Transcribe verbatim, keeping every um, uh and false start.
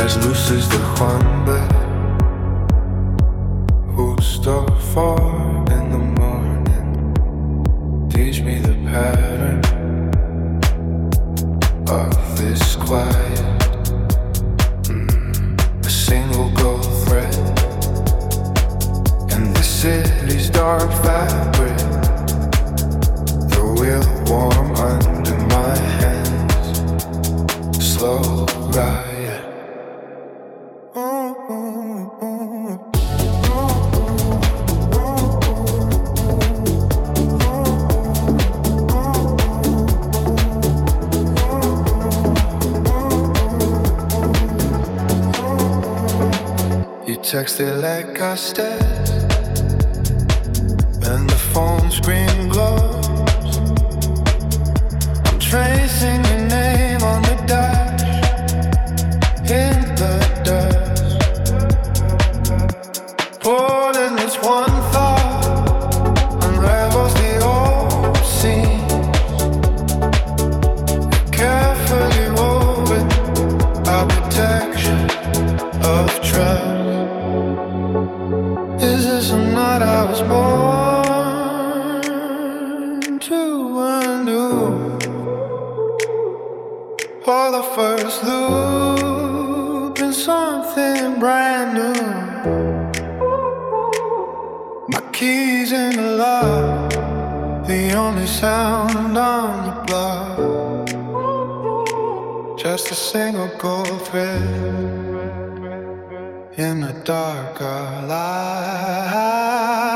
as luces de Juan justo for in the morning. Teach me the pattern of this quiet. Mm, a single gold thread in the city's dark fabric. The wheel warm under my hands. Slow ride. Texted like I said, and the phone screen glows. I'm tracing your name on the dash, in the dust. Pulling this one thought unravels the old scene. Carefully woven our protection of trust. Is this a night I was born to undo? For the first loop in something brand new. My keys in the lock, the only sound on the block. Just a single gold thread in the dark of light.